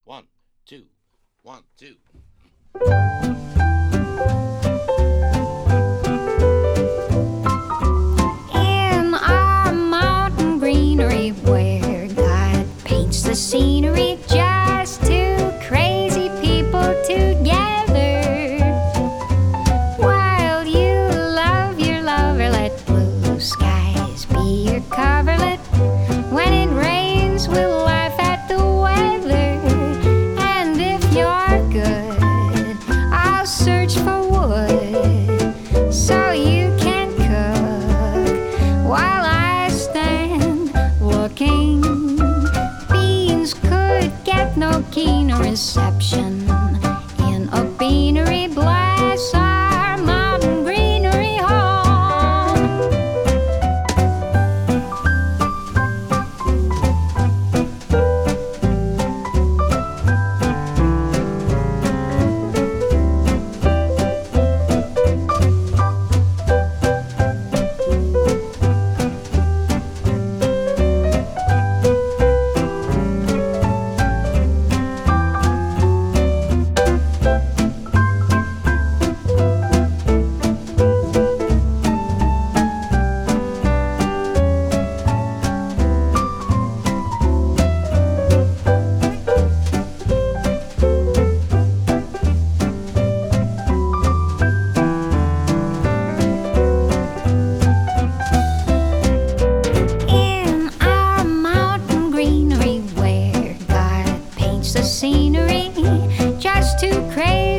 One, two, one, two. In our mountain greenery where God paints the scenery, just two crazy people together. While you love your lover, let blue skies be your coverlet. When it rains, we'll laugh at the weather. And if you're good, I'll search for wood so you can cook while I stand looking. Beans could get no keener reception in a beanery. Bless our mountain greenery home. In our mountain greenery where God paints the scenery, just two crazy